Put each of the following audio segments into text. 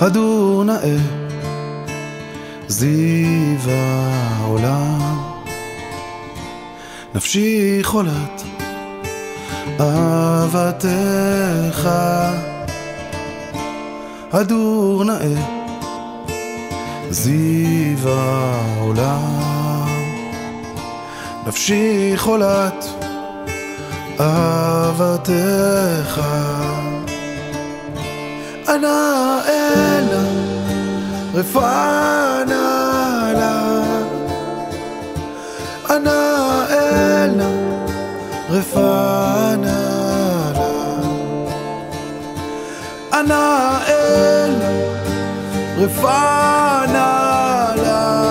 הדור נאה, זיו העולם, נפשי חולת אהבתך. הדור נאה, זיו העולם, נפשי חולת אהבתך. אנא אלה רפאנה לה, אנא אלה רפאנה לה, אנא אלה רפאנה לה,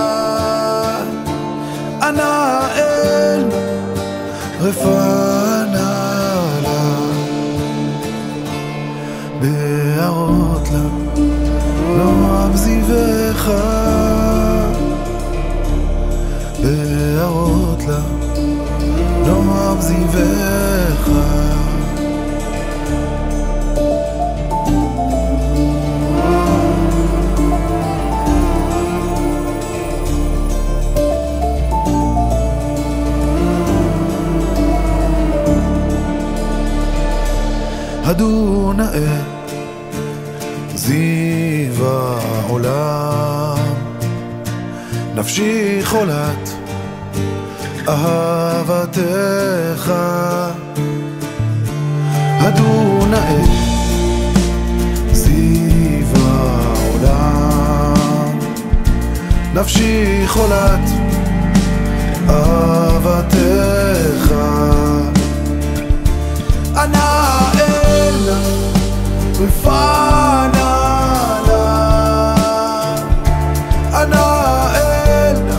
אנא אלה רפאנה לה. בהערות לה נועם זיווך, בהערות לה נועם זיווך. הדור נאה, זיו העולם, נפשי חולת אהבתך. הדור נאה, זיו העולם, נפשי חולת אהבתך. אנא אלה רפאנה לה, אנא אלה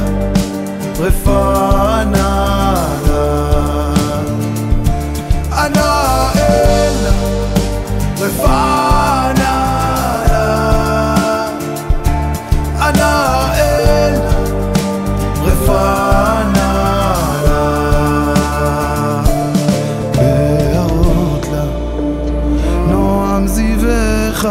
רפאנה לה, אנא אלה רפאנה לה, אנא אלה רפאנה לה. בהערות לה נועם זיווך,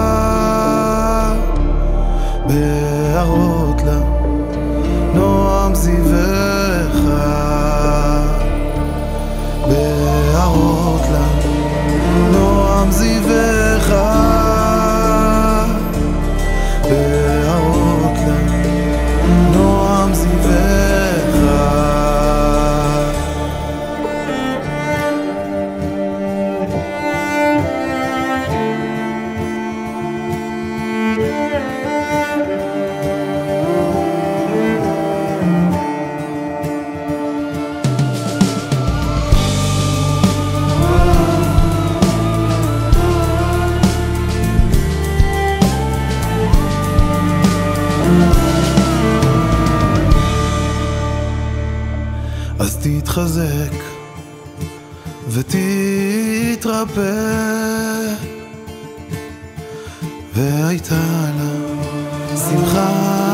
בהערות לה נועם זיווך, בהערות לה נועם זיווך, בהערות לה נועם זיווך. אז תתחזק ותתרפא, והייתה לה שמחה